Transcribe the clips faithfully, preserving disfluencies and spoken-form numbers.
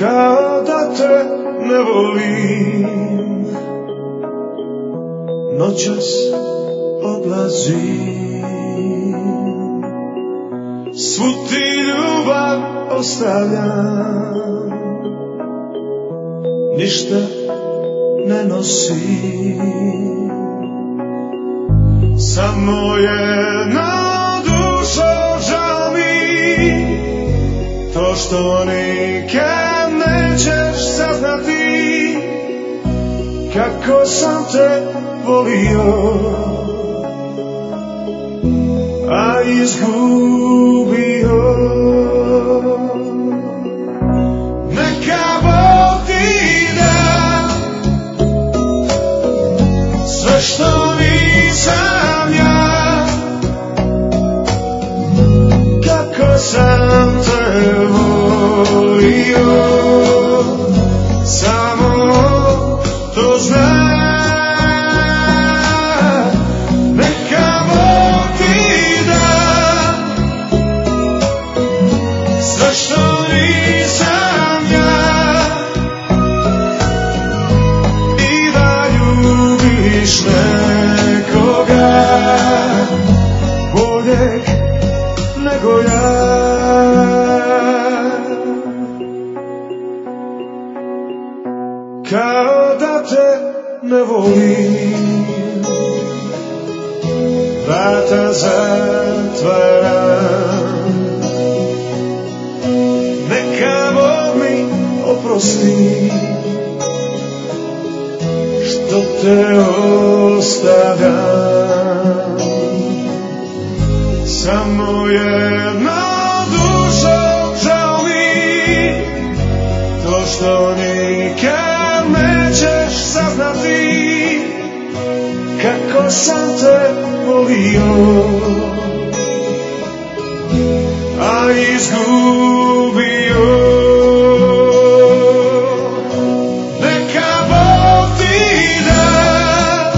kao da te ne volim. Noćas odlazim, svu ti ljubav ostavljam, ništa ne nosim, samo jedna dušo žal mi, to što nikad nećeš saznati, kako sam te volio, a izgubio. Neka Bog ti da sve što nisam ja, kako sam te volio, samo to znam. Kao da te ne volim, vrata zatvaram, neka Bog mi oprosti što te ostavljam, samo jedna dušo žao mi, to što nikad nećeš saznati, kako sam te volio, a izgubio. Neka Bog ti da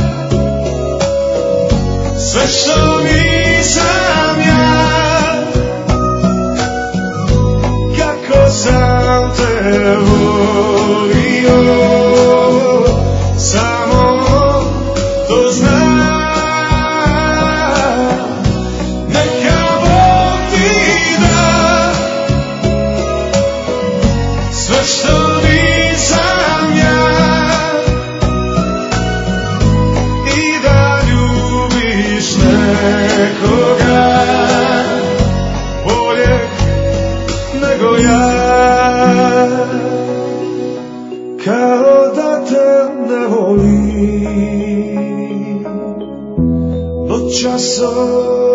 sve što nisam ja, kako sam te volio, samo to znam. Neka Bog ti da sve što nisam ja, i da ljubiš nekoga boljeg nego ja, kao da te ne volim. Noćas